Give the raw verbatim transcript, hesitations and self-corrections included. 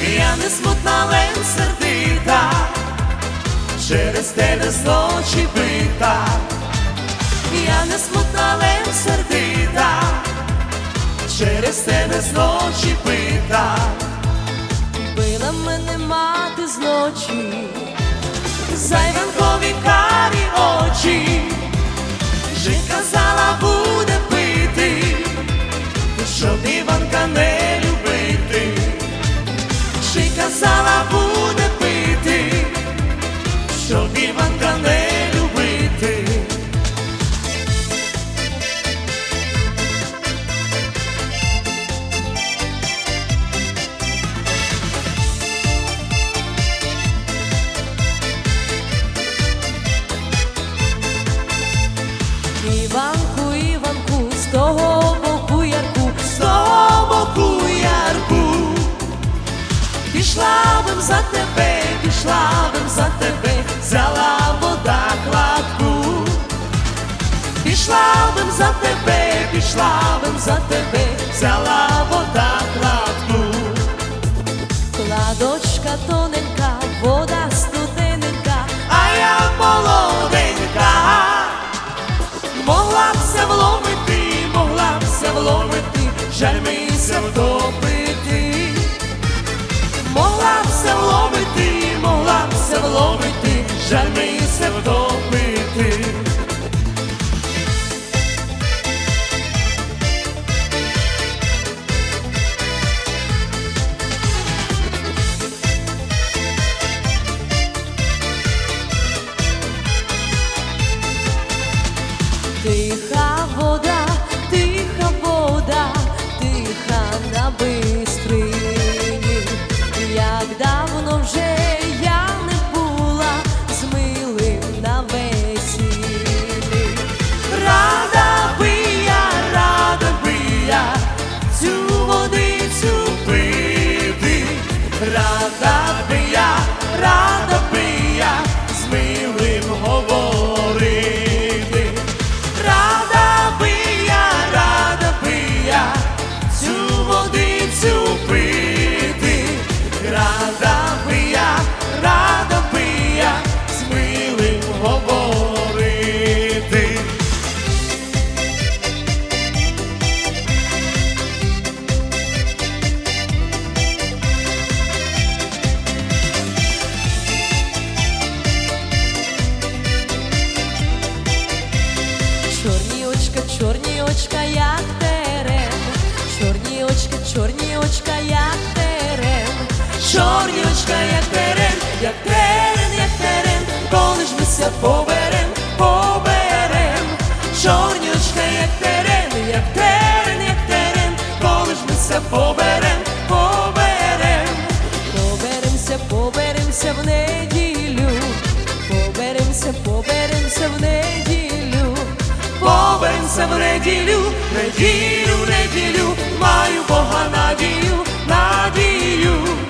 Я не смутна, ледь сердита, через тебе зночі бита. Я не смутна, ледь сердита, через тебе зночі бита. Била мене мати зночі, Зайванкові карі очі, жінь казала, буде пити, щоб Іванка не любити. Жінь казала, буде пити, щоб Іванка не любити. Іванку, Іванку, з того боку ярку, З того боку ярку, пішла бим за тебе, пішла бим за тебе, взяла вода кладку. Пішла бим за тебе, пішла бим за тебе, взяла вода кладку. кладочка тоненька, вода студененька, А я молоденька, могла б се вломити, могла б се вломити, жаль мені се втопити. Могла б се вломити, могла б се вломити, жаль мені се втопити. тиха вода, тиха вода, тиха на бистрині. Як давно вже я не була з милим на весіллі. Рада би я, рада би я цю водицю пити. Рада би я, рада би я з милим говорити. Рада би я, рада би я цю водицю пити. Рада би я, рада би я з милим говорити. Чорні очка, чорні очка, як терен, чорні очка, чорні очка, як терен, Чорні очка, як терен, як терен, як терен, коли ж ми ся поберем, поберем. Чорні очка, як терен, як терен, як терен, коли ж ми ся поберем, поберем. поберемся, поберемся в неділю, поберемся, поберемся в неділю. Поберемся в неділю, неділю, неділю, маю Бога надію, надію.